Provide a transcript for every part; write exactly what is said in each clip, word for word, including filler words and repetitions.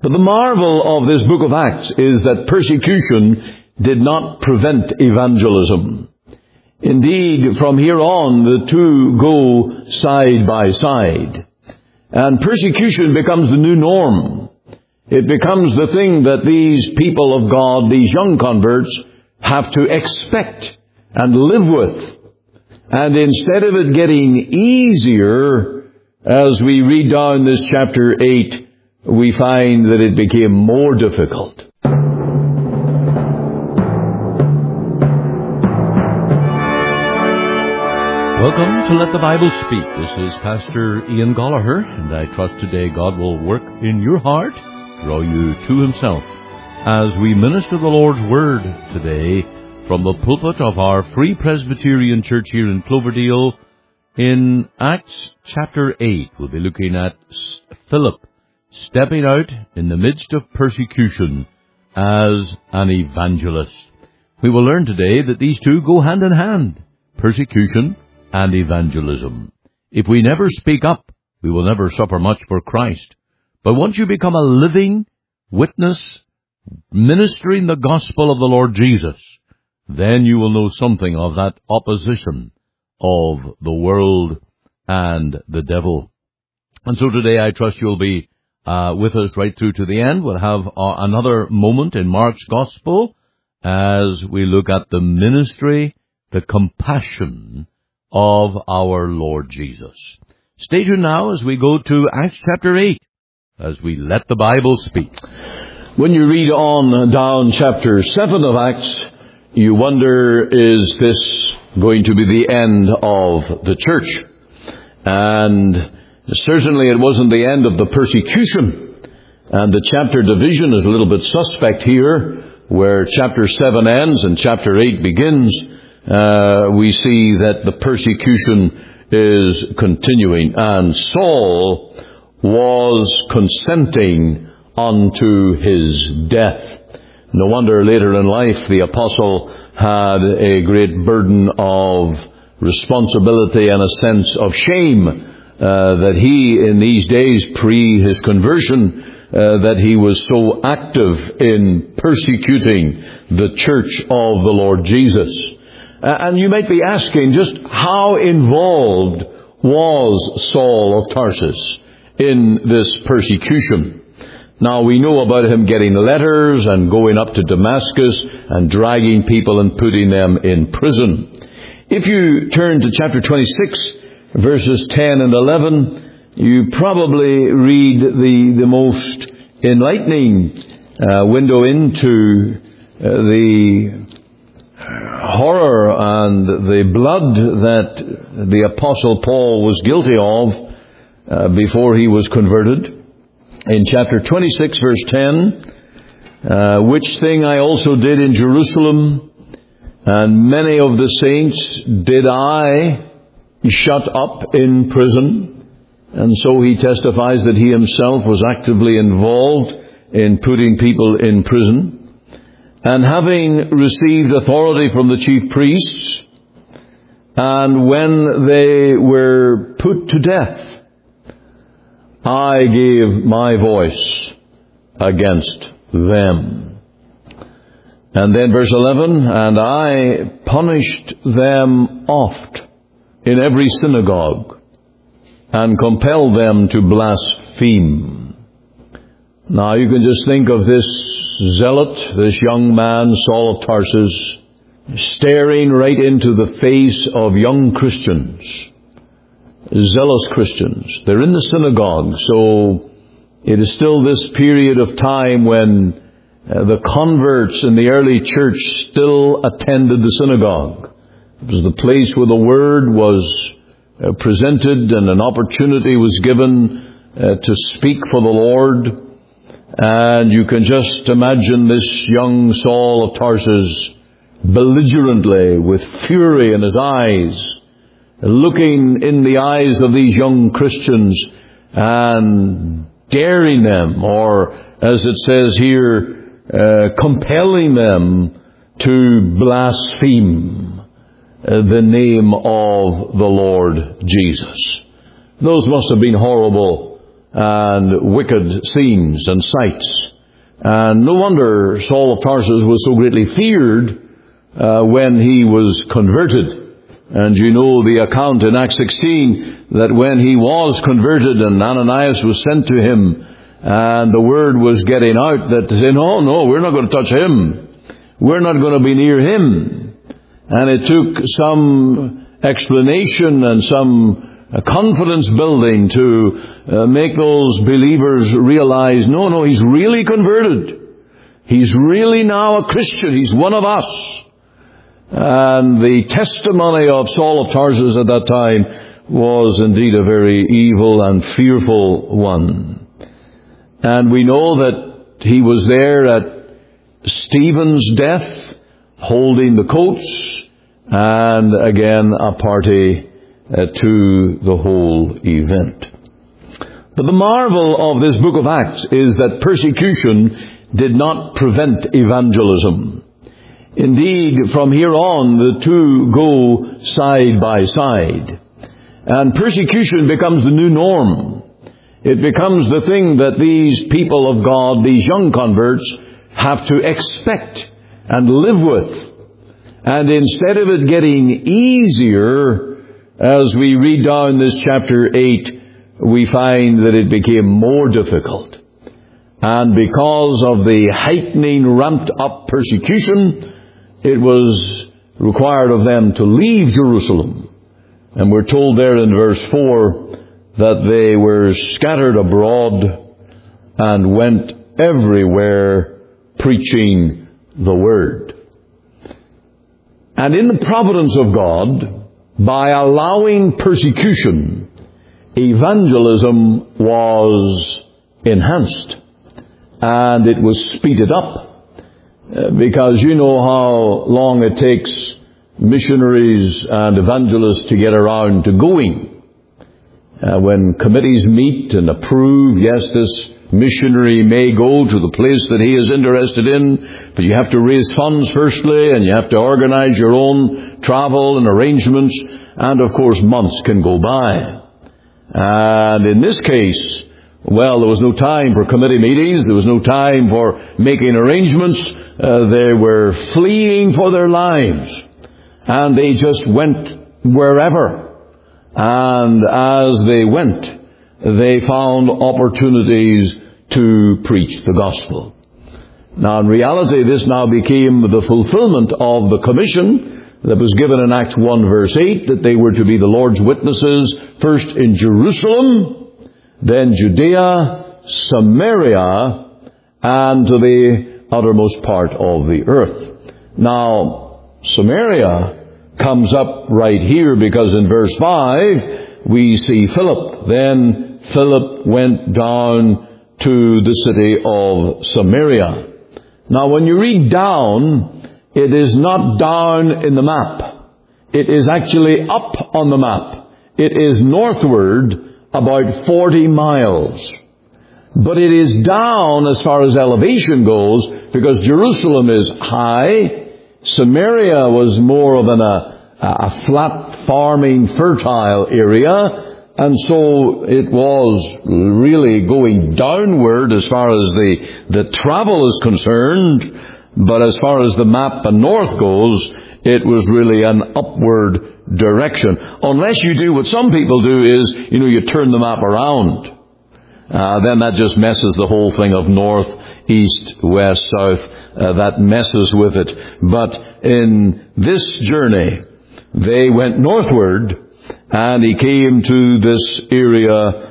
But the marvel of this book of Acts is that persecution did not prevent evangelism. Indeed, from here on, the two go side by side. And persecution becomes the new norm. It becomes the thing that these people of God, these young converts, have to expect and live with. And instead of it getting easier, as we read down this chapter eight, we find that it became more difficult. Welcome to Let the Bible Speak. This is Pastor Ian Gallagher, and I trust today God will work in your heart, draw you to Himself, as we minister the Lord's Word today from the pulpit of our Free Presbyterian Church here in Cloverdale. In Acts chapter eight, we'll be looking at Philip stepping out in the midst of persecution as an evangelist. We will learn today that these two go hand in hand, persecution and evangelism. If we never speak up, we will never suffer much for Christ. But once you become a living witness, ministering the gospel of the Lord Jesus, then you will know something of that opposition of the world and the devil. And so today I trust you'll be uh, with us right through to the end. We'll have uh, another moment in Mark's gospel as we look at the ministry, the compassion of our Lord Jesus. Stay tuned now as we go to Acts chapter eight, as we let the Bible speak. When you read on down chapter seven of Acts, you wonder, is this going to be the end of the church? And certainly it wasn't the end of the persecution. And the chapter division is a little bit suspect here, where chapter seven ends and chapter eight begins. Uh, we see that the persecution is continuing, and Saul was consenting unto his death. No wonder later in life the apostle had a great burden of responsibility and a sense of shame uh, that he, in these days pre his conversion, uh, that he was so active in persecuting the church of the Lord Jesus. And you might be asking, just how involved was Saul of Tarsus in this persecution? Now, we know about him getting letters and going up to Damascus and dragging people and putting them in prison. If you turn to chapter twenty-six, verses ten and eleven, you probably read the, the most enlightening uh, window into uh, the horror and the blood that the Apostle Paul was guilty of uh, before he was converted. In chapter twenty-six, verse ten, uh, which thing I also did in Jerusalem, and many of the saints did I shut up in prison. And so he testifies that he himself was actively involved in putting people in prison. And having received authority from the chief priests, and when they were put to death, I gave my voice against them. And then verse eleven, and I punished them oft in every synagogue, and compelled them to blaspheme. Now you can just think of this zealot, this young man, Saul of Tarsus, staring right into the face of young Christians, zealous Christians. They're in the synagogue, so it is still this period of time when uh, the converts in the early church still attended the synagogue. It was the place where the word was uh, presented and an opportunity was given uh, to speak for the Lord. And you can just imagine this young Saul of Tarsus belligerently, with fury in his eyes, looking in the eyes of these young Christians and daring them, or as it says here, uh, compelling them to blaspheme uh, the name of the Lord Jesus. Those must have been horrible and wicked scenes and sights. And no wonder Saul of Tarsus was so greatly feared uh, when he was converted. And you know the account in Acts sixteen that when he was converted and Ananias was sent to him, and the word was getting out that they said, no, no, we're not going to touch him. We're not going to be near him. And it took some explanation and some confidence building to uh, make those believers realize, no, no, he's really converted. He's really now a Christian. He's one of us. And the testimony of Saul of Tarsus at that time was indeed a very evil and fearful one. And we know that he was there at Stephen's death, holding the coats, and again a party uh, to the whole event. But the marvel of this book of Acts is that persecution did not prevent evangelism. Indeed, from here on, the two go side by side. And persecution becomes the new norm. It becomes the thing that these people of God, these young converts, have to expect and live with. And instead of it getting easier, as we read down this chapter eight, we find that it became more difficult. And because of the heightening, ramped up persecution, it was required of them to leave Jerusalem. And we're told there in verse four that they were scattered abroad and went everywhere preaching the word. And in the providence of God, by allowing persecution, evangelism was enhanced and it was speeded up. Uh, because you know how long it takes missionaries and evangelists to get around to going. Uh, when committees meet and approve, yes, this missionary may go to the place that he is interested in, but you have to raise funds firstly, and you have to organize your own travel and arrangements, and of course months can go by. And in this case, well, there was no time for committee meetings, there was no time for making arrangements. Uh, they were fleeing for their lives, and they just went wherever. And as they went, they found opportunities to preach the gospel. Now, in reality, this now became the fulfillment of the commission that was given in Acts one verse eight, that they were to be the Lord's witnesses, first in Jerusalem, then Judea, Samaria, and to the uttermost part of the earth. Now, Samaria comes up right here because in verse five we see Philip. Then Philip went down to the city of Samaria. Now, when you read down, it is not down in the map. It is actually up on the map. It is northward about forty miles. But it is down as far as elevation goes, because Jerusalem is high. Samaria was more of an, a, a flat farming fertile area, and so it was really going downward as far as the, the travel is concerned, but as far as the map and north goes, it was really an upward direction. Unless you do what some people do is, you know, you turn the map around. Uh, then that just messes the whole thing of north, east, west, south. Uh, that messes with it. But in this journey, they went northward, and he came to this area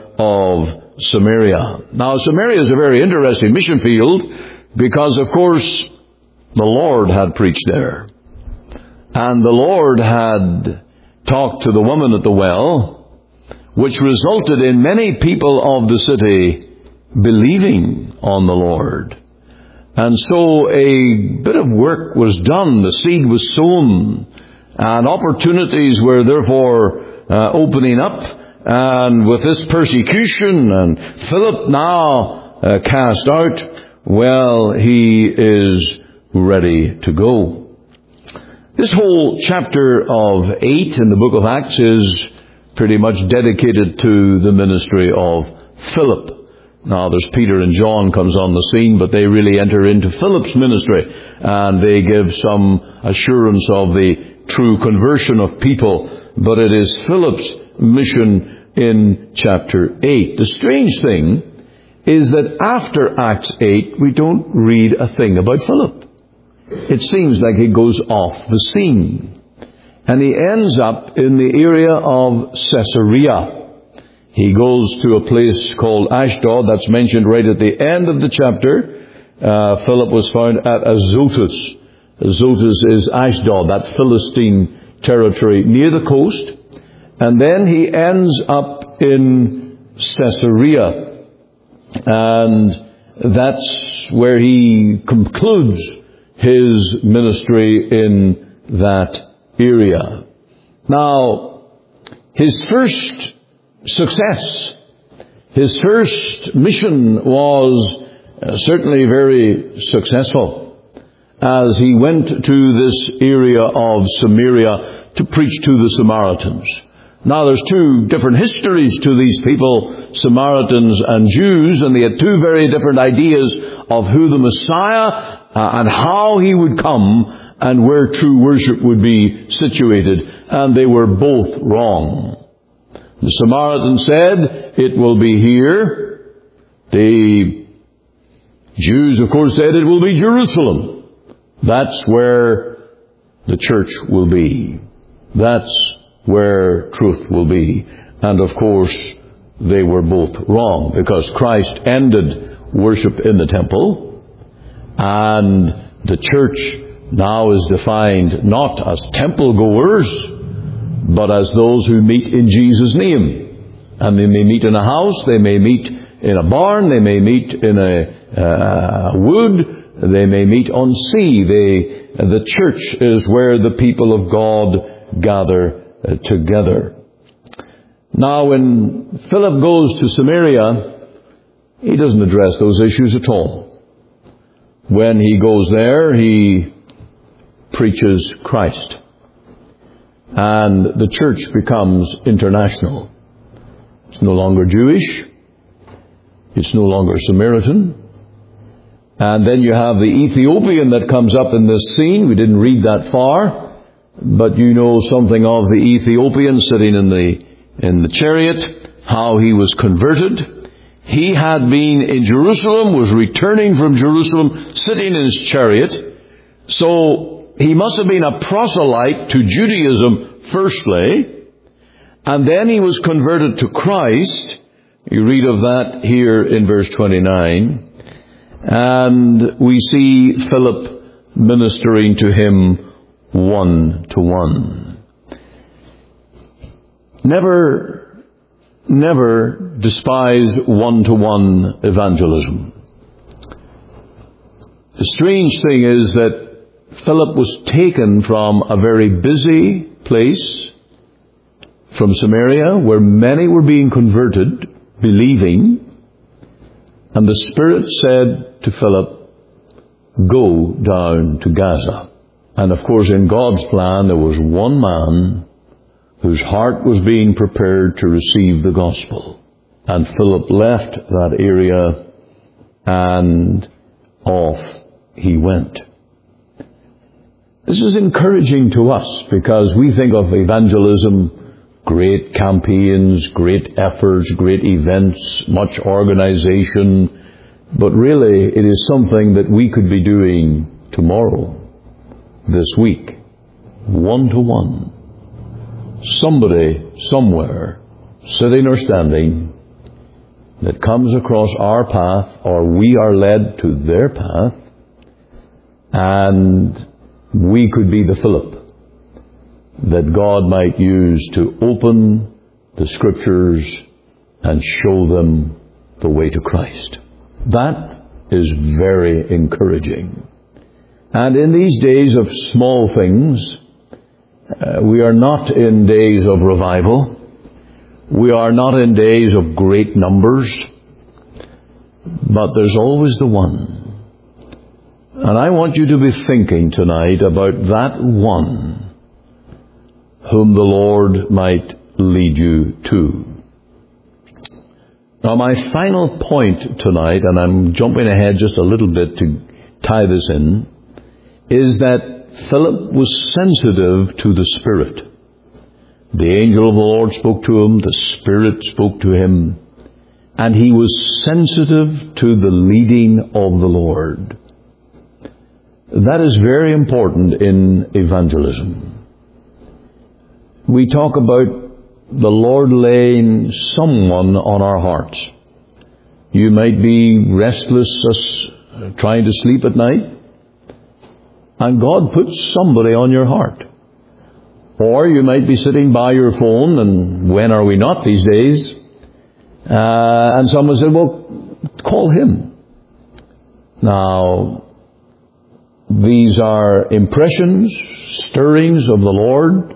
of Samaria. Now, Samaria is a very interesting mission field because, of course, the Lord had preached there. And the Lord had talked to the woman at the well, which resulted in many people of the city believing on the Lord. And so a bit of work was done. The seed was sown, and opportunities were therefore uh, opening up. And with this persecution and Philip now uh, cast out, well, he is ready to go. This whole chapter of eight in the book of Acts is pretty much dedicated to the ministry of Philip. Now there's Peter and John comes on the scene, but they really enter into Philip's ministry, and they give some assurance of the true conversion of people. But it is Philip's mission in chapter eight. The strange thing is that after Acts eight, we don't read a thing about Philip. It seems like he goes off the scene. And he ends up in the area of Caesarea. He goes to a place called Ashdod, that's mentioned right at the end of the chapter. Uh, Philip was found at Azotus. Azotus is Ashdod, that Philistine territory near the coast. And then he ends up in Caesarea. And that's where he concludes his ministry in that area. Now, his first success, his first mission was uh, certainly very successful, as he went to this area of Samaria to preach to the Samaritans. Now there's two different histories to these people, Samaritans and Jews, and they had two very different ideas of who the Messiah uh, and how he would come and where true worship would be situated, and they were both wrong. The Samaritan said, it will be here. The Jews, of course, said it will be Jerusalem. That's where the church will be. That's where truth will be. And of course, they were both wrong, because Christ ended worship in the temple, and the church now is defined not as temple goers, but as those who meet in Jesus' name. And they may meet in a house, they may meet in a barn, they may meet in a uh, wood, they may meet on sea. They, the church is where the people of God gather uh, together. Now, when Philip goes to Samaria, he doesn't address those issues at all. When he goes there, he preaches Christ. And the church becomes international. It's no longer Jewish. It's no longer Samaritan. And then you have the Ethiopian that comes up in this scene. We didn't read that far, but you know something of the Ethiopian sitting in the in the chariot, how he was converted. He had been in Jerusalem, was returning from Jerusalem, sitting in his chariot. So he must have been a proselyte to Judaism firstly, and then he was converted to Christ. You read of that here in verse twenty-nine. And we see Philip ministering to him one to one. Never, never despise one-to-one evangelism. The strange thing is that Philip was taken from a very busy place, from Samaria, where many were being converted, believing, and the Spirit said to Philip, go down to Gaza. And of course, in God's plan, there was one man whose heart was being prepared to receive the gospel. And Philip left that area, and off he went. This is encouraging to us, because we think of evangelism, great campaigns, great efforts, great events, much organization. But really, it is something that we could be doing tomorrow, this week, one-to-one. Somebody, somewhere, sitting or standing, that comes across our path, or we are led to their path, and we could be the Philip that God might use to open the Scriptures and show them the way to Christ. That is very encouraging. And in these days of small things, uh, we are not in days of revival. We are not in days of great numbers. But there's always the one. And I want you to be thinking tonight about that one whom the Lord might lead you to. Now, my final point tonight, and I'm jumping ahead just a little bit to tie this in, is that Philip was sensitive to the Spirit. The angel of the Lord spoke to him, the Spirit spoke to him, and he was sensitive to the leading of the Lord. That is very important in evangelism. We talk about the Lord laying someone on our hearts. You might be restless, trying to sleep at night, and God puts somebody on your heart. Or you might be sitting by your phone, and when are we not these days? Uh, and someone said, well, call him. Now, these are impressions, stirrings of the Lord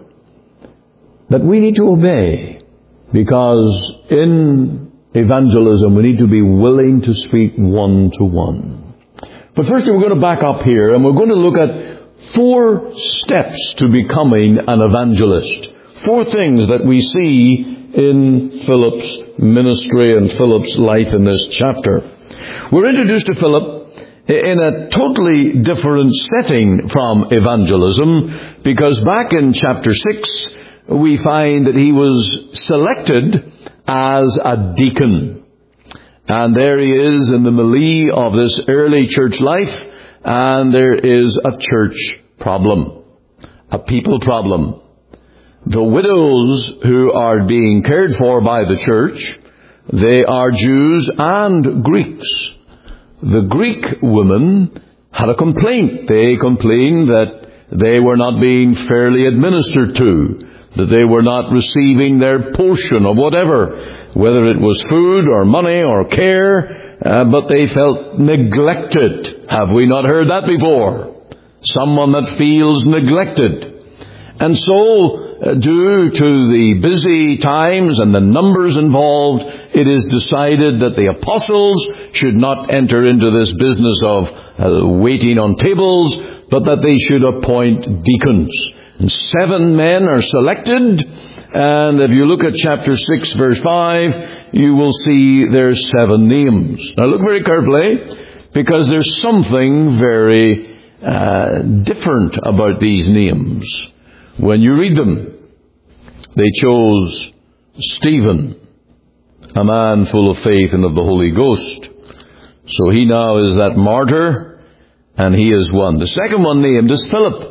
that we need to obey, because in evangelism we need to be willing to speak one to one. But first we're going to back up here, and we're going to look at four steps to becoming an evangelist. Four things that we see in Philip's ministry and Philip's life in this chapter. We're introduced to Philip in a totally different setting from evangelism, because back in chapter six, we find that he was selected as a deacon. And there he is in the melee of this early church life, and there is a church problem, a people problem. The widows who are being cared for by the church, they are Jews and Greeks. The Greek women had a complaint. They complained that they were not being fairly administered to, that they were not receiving their portion of whatever, whether it was food or money or care, uh, but they felt neglected. Have we not heard that before? Someone that feels neglected. And so, uh, due to the busy times and the numbers involved, it is decided that the apostles should not enter into this business of uh, waiting on tables, but that they should appoint deacons. And seven men are selected, and if you look at chapter six, verse five, you will see there's seven names. Now look very carefully, because there's something very uh, different about these names. When you read them, they chose Stephen, a man full of faith and of the Holy Ghost. So he now is that martyr, and he is one. The second one named is Philip.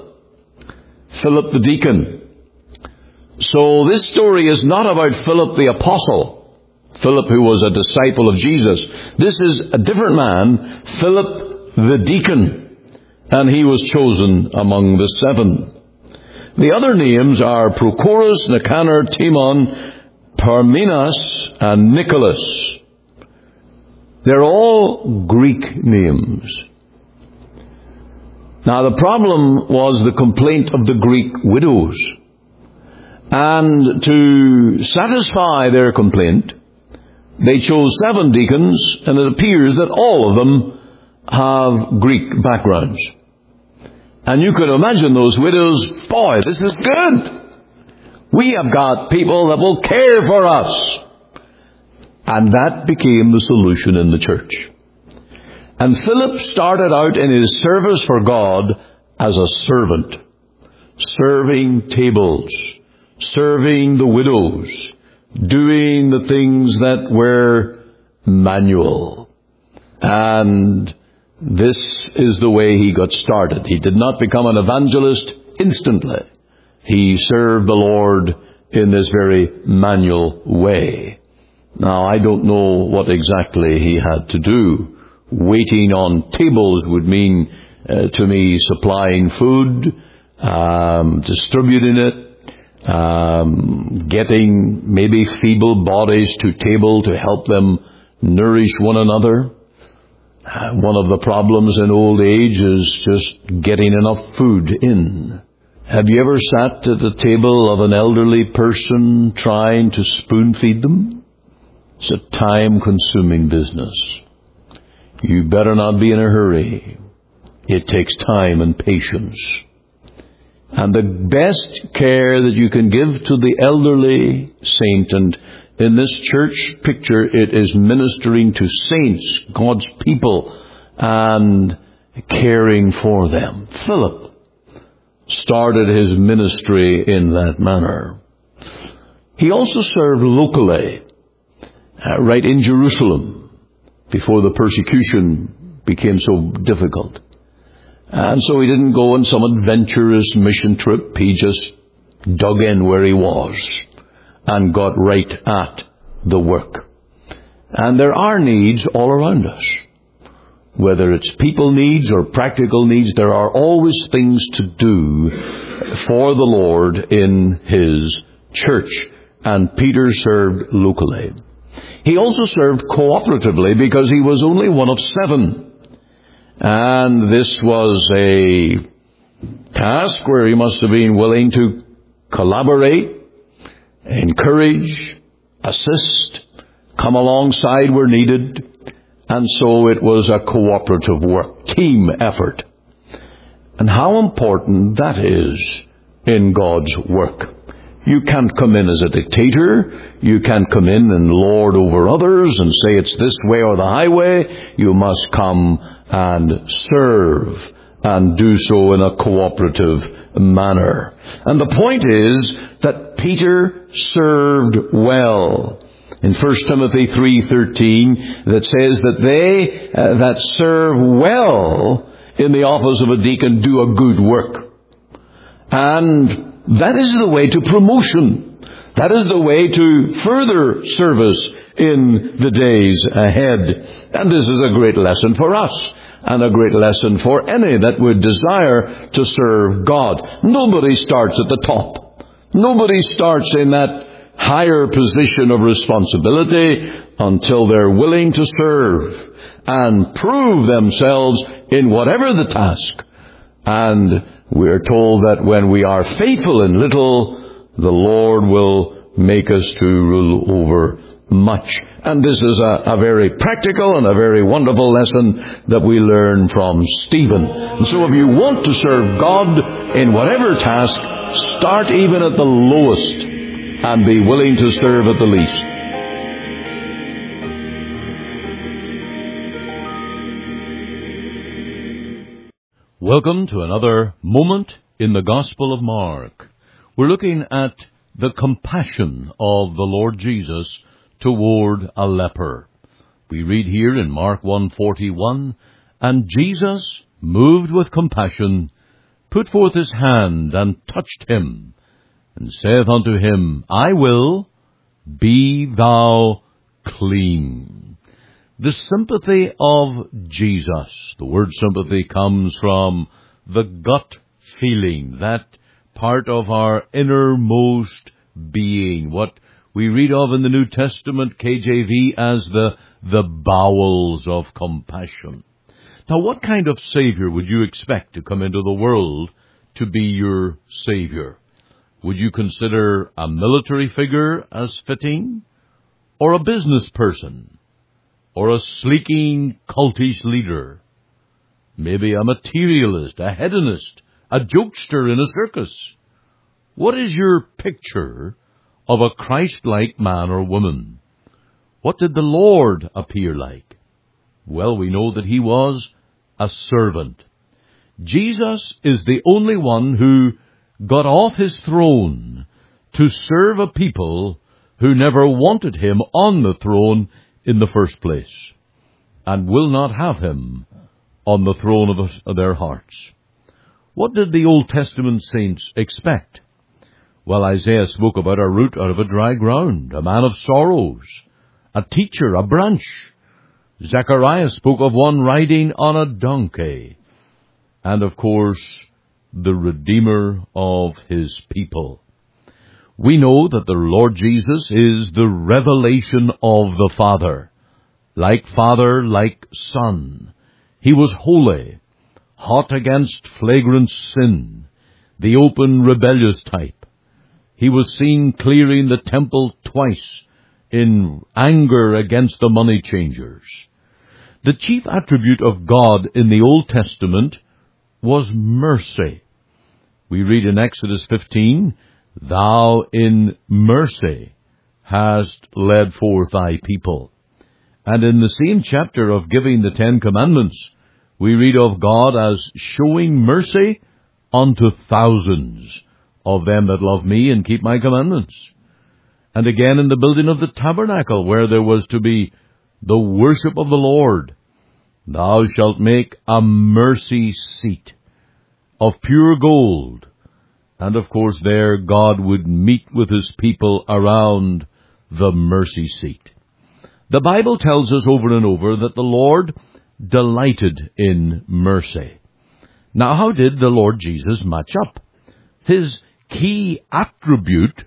Philip the deacon. So this story is not about Philip the apostle, Philip who was a disciple of Jesus. This is a different man, Philip the deacon, and he was chosen among the seven. The other names are Prochorus, Nicanor, Timon, Parmenas, and Nicholas. They're all Greek names. Now the problem was the complaint of the Greek widows. And to satisfy their complaint, they chose seven deacons, and it appears that all of them have Greek backgrounds. And you could imagine those widows, boy, this is good. We have got people that will care for us. And that became the solution in the church. And Philip started out in his service for God as a servant, serving tables, serving the widows, doing the things that were manual. And this is the way he got started. He did not become an evangelist instantly. He served the Lord in this very manual way. Now, I don't know what exactly he had to do. Waiting on tables would mean, uh, to me, supplying food, um, distributing it, um, getting maybe feeble bodies to table to help them nourish one another. Uh, one of the problems in old age is just getting enough food in. Have you ever sat at the table of an elderly person trying to spoon feed them? It's a time-consuming business. You better not be in a hurry. It takes time and patience. And the best care that you can give to the elderly saint, and In this church picture, it is ministering to saints, God's people, and caring for them. Philip started his ministry in that manner. He also served locally, uh, right in Jerusalem, before the persecution became so difficult. And so he didn't go on some adventurous mission trip. He just dug in where he was and got right at the work. And there are needs all around us. Whether it's people needs or practical needs, there are always things to do for the Lord in His church. And Peter served locally. He also served cooperatively because he was only one of seven. And this was a task where he must have been willing to collaborate, encourage, assist, come alongside where needed. And so it was a cooperative work, team effort. And how important that is in God's work. You can't come in as a dictator. You can't come in and lord over others and say it's this way or the highway. You must come and serve and do so in a cooperative manner. And the point is that Peter served well. In First Timothy three thirteen, that says that they uh, that serve well in the office of a deacon do a good work. And that is the way to promotion. That is the way to further service in the days ahead. And this is a great lesson for us, and a great lesson for any that would desire to serve God. Nobody starts at the top. Nobody starts in that higher position of responsibility until they're willing to serve and prove themselves in whatever the task. And we're told that when we are faithful in little, the Lord will make us to rule over much. And this is a, a very practical and a very wonderful lesson that we learn from Stephen. And so if you want to serve God in whatever task, start even at the lowest and be willing to serve at the least. Welcome to another moment in the Gospel of Mark. We're looking at the compassion of the Lord Jesus toward a leper. We read here in Mark one forty-one, "And Jesus, moved with compassion, put forth his hand and touched him, and saith unto him, I will, be thou clean." The sympathy of Jesus. The word sympathy comes from the gut feeling, that part of our innermost being, what we read of in the New Testament, K J V, as the, the bowels of compassion. Now, what kind of Savior would you expect to come into the world to be your Savior? Would you consider a military figure as fitting? Or a business person? Or a sleeking, cultish leader? Maybe a materialist, a hedonist, a jokester in a circus? What is your picture of a Christ-like man or woman? What did the Lord appear like? Well, we know that he was a servant. Jesus is the only one who got off his throne to serve a people who never wanted him on the throne in the first place, and will not have him on the throne of, of their hearts. What did the Old Testament saints expect? Well, Isaiah spoke about a root out of a dry ground, a man of sorrows, a teacher, a branch. Zechariah spoke of one riding on a donkey, and of course, the Redeemer of his people. We know that the Lord Jesus is the revelation of the Father. Like Father, like Son. He was holy, hot against flagrant sin, the open rebellious type. He was seen clearing the temple twice in anger against the money changers. The chief attribute of God in the Old Testament was mercy. We read in Exodus fifteen, "Thou in mercy hast led forth thy people. And in the same chapter of giving the Ten Commandments, we read of God as showing mercy unto thousands of them that love me and keep my commandments. And again in the building of the tabernacle, where there was to be the worship of the Lord, thou shalt make a mercy seat of pure gold. And of course there God would meet with his people around the mercy seat. The Bible tells us over and over that the Lord delighted in mercy. Now, how did the Lord Jesus match up? His key attribute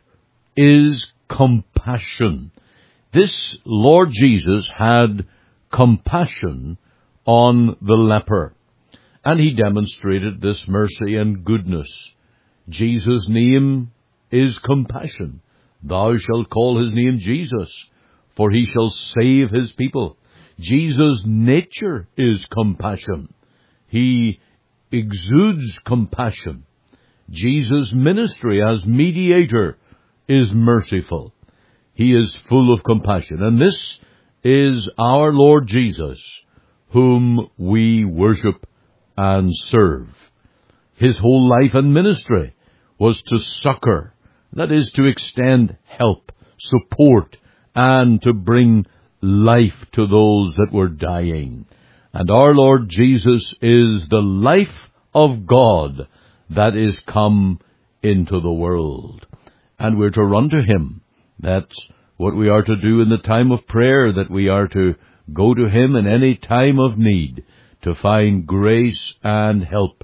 is compassion. This Lord Jesus had compassion on the leper, and he demonstrated this mercy and goodness. Jesus' name is compassion. Thou shalt call his name Jesus, for he shall save his people. Jesus' nature is compassion. He exudes compassion. Jesus' ministry as mediator is merciful. He is full of compassion. And this is our Lord Jesus, whom we worship and serve. His whole life and ministry was to succor, that is, to extend help, support, and to bring life to those that were dying. And our Lord Jesus is the life of God that is come into the world. And we're to run to him. That's what we are to do in the time of prayer, that we are to go to him in any time of need to find grace and help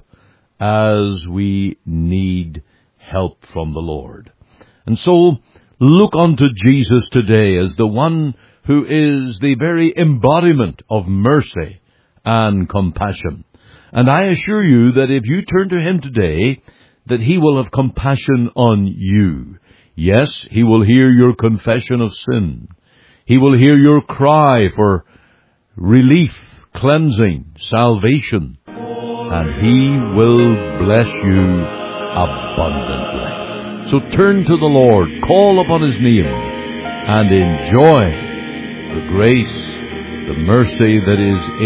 as we need help from the Lord. And so, look unto Jesus today as the one who is the very embodiment of mercy and compassion. And I assure you that if you turn to him today, that he will have compassion on you. Yes, he will hear your confession of sin. He will hear your cry for relief, cleansing, salvation. And he will bless you abundantly. So turn to the Lord, call upon his name, and enjoy the grace, the mercy that is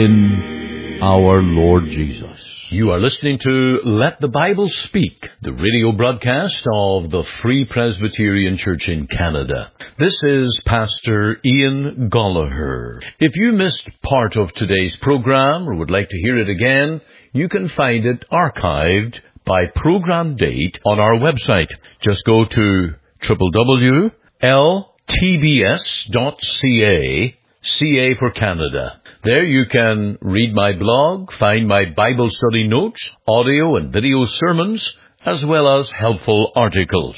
in our Lord Jesus. You are listening to Let the Bible Speak, the radio broadcast of the Free Presbyterian Church in Canada. This is Pastor Ian Gollaher. If you missed part of today's program or would like to hear it again, you can find it archived by program date on our website. Just go to w w w dot l t b s dot c a, C A for Canada. There you can read my blog, find my Bible study notes, audio and video sermons, as well as helpful articles.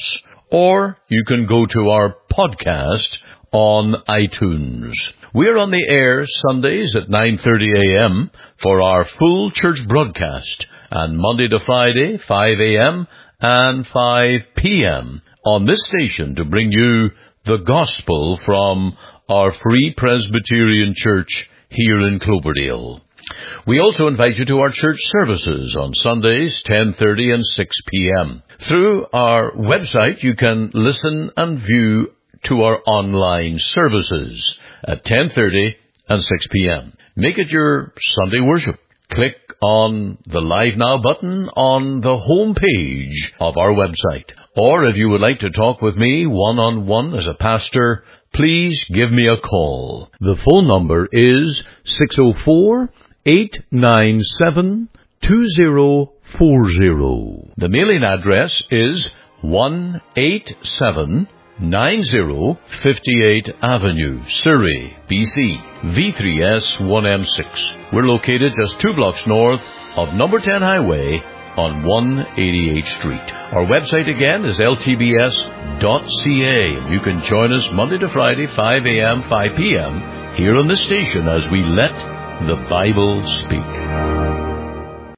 Or you can go to our podcast on iTunes. We're on the air Sundays at nine thirty a.m. for our full church broadcast, and Monday to Friday, five a.m. and five p.m. on this station to bring you the gospel from our Free Presbyterian Church here in Cloverdale. We also invite you to our church services on Sundays, ten thirty and six p.m. Through our website, you can listen and view to our online services at ten thirty and six p.m. Make it your Sunday worship. Click on the Live Now button on the home page of our website. Or if you would like to talk with me one-on-one as a pastor, please give me a call. The phone number is six oh four, eight nine seven, two oh four oh. The mailing address is one eighty-seven ninety fifty-eight Avenue, Surrey, B C, V three S one M six. We're located just two blocks north of number ten Highway on one eighty-eighth Street. Our website again is l t b s dot c a. You can join us Monday to Friday, five a.m., five p.m. here on the station as we let the Bible speak.